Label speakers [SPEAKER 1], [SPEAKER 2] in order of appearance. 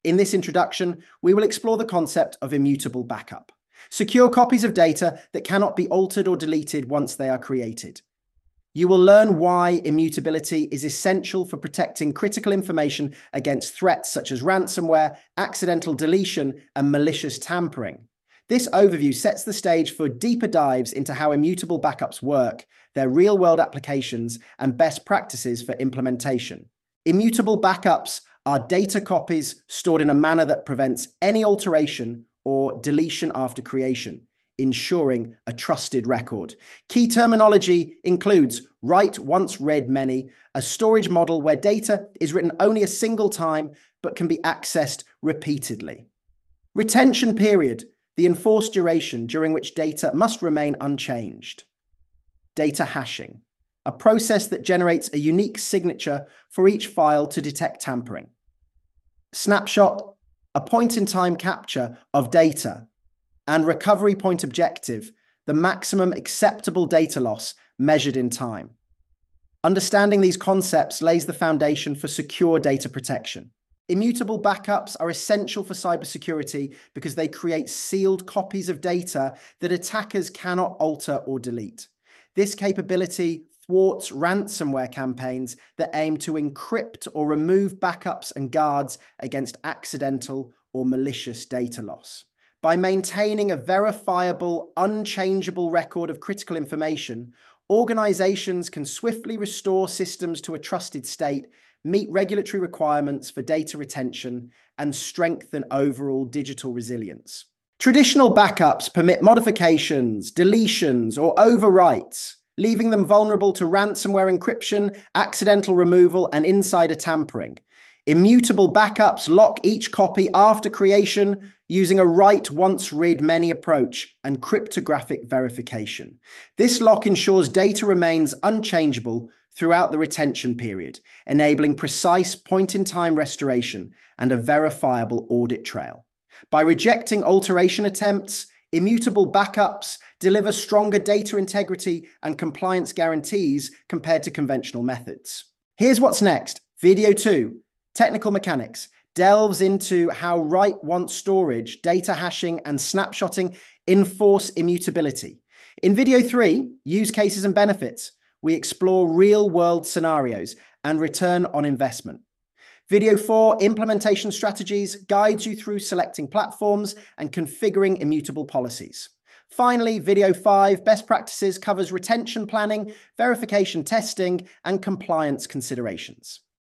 [SPEAKER 1] In this introduction, we will explore the concept of immutable backup, secure copies of data that cannot be altered or deleted once they are created. You will learn why immutability is essential for protecting critical information against threats such as ransomware, accidental deletion, and malicious tampering. This overview sets the stage for deeper dives into how immutable backups work, their real-world applications, and best practices for implementation. Immutable backups are data copies stored in a manner that prevents any alteration or deletion after creation, ensuring a trusted record. Key terminology includes write once, read many, a storage model where data is written only a single time but can be accessed repeatedly. Retention period, the enforced duration during which data must remain unchanged. Data hashing, a process that generates a unique signature for each file to detect tampering. Snapshot, a point-in-time capture of data. And recovery point objective, the maximum acceptable data loss measured in time. Understanding these concepts lays the foundation for secure data protection. Immutable backups are essential for cybersecurity because they create sealed copies of data that attackers cannot alter or delete. This capability thwarts ransomware campaigns that aim to encrypt or remove backups and guards against accidental or malicious data loss. By maintaining a verifiable, unchangeable record of critical information, organizations can swiftly restore systems to a trusted state, meet regulatory requirements for data retention, and strengthen overall digital resilience. Traditional backups permit modifications, deletions, or overwrites, leaving them vulnerable to ransomware encryption, accidental removal, and insider tampering. Immutable backups lock each copy after creation using a write once, read many approach and cryptographic verification. This lock ensures data remains unchangeable throughout the retention period, enabling precise point-in-time restoration and a verifiable audit trail. By rejecting alteration attempts, immutable backups deliver stronger data integrity and compliance guarantees compared to conventional methods. Here's what's next. Video 2, Technical Mechanics, delves into how write once storage, data hashing, and snapshotting enforce immutability. In Video 3, Use Cases and Benefits, we explore real-world scenarios and return on investment. Video 4, Implementation Strategies, guides you through selecting platforms and configuring immutable policies. Finally, Video 5, Best Practices, covers retention planning, verification testing, and compliance considerations.